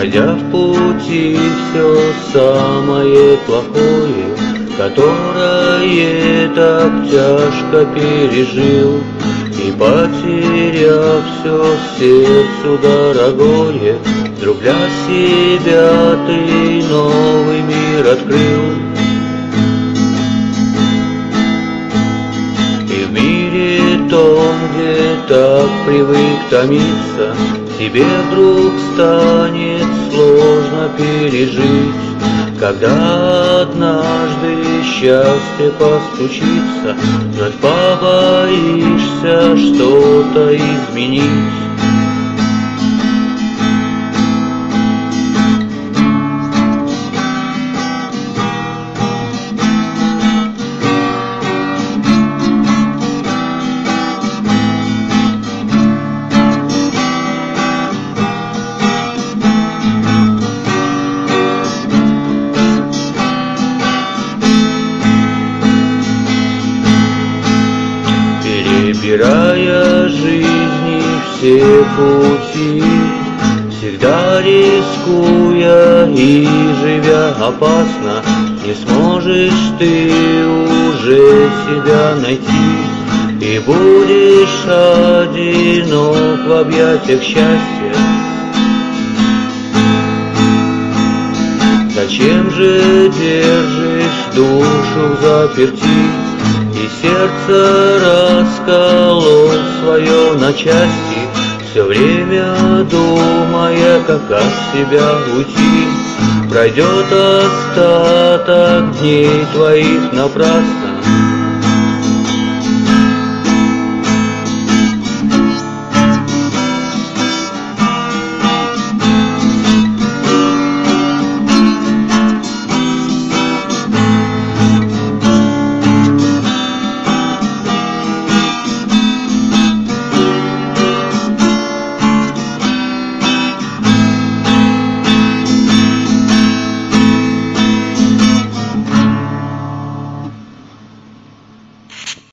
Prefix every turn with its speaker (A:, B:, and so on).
A: Пройдя в пути все самое плохое, которое так тяжко пережил, и потеряв все сердцу дорогое, вдруг для себя ты новый мир открыл. И в мире том, где так привык томиться, тебе вдруг станет сложно пережить, когда однажды счастье постучится, вновь побоишься что-то изменить. Перебирая жизни все пути, всегда рискуя и живя опасно, не сможешь ты уже себя найти, и будешь одинок в объятиях счастья. Зачем же держишь душу взаперти, и сердце расколов свое на части, все время думая, как от себя уйти? Пройдет остаток дней твоих напрасно,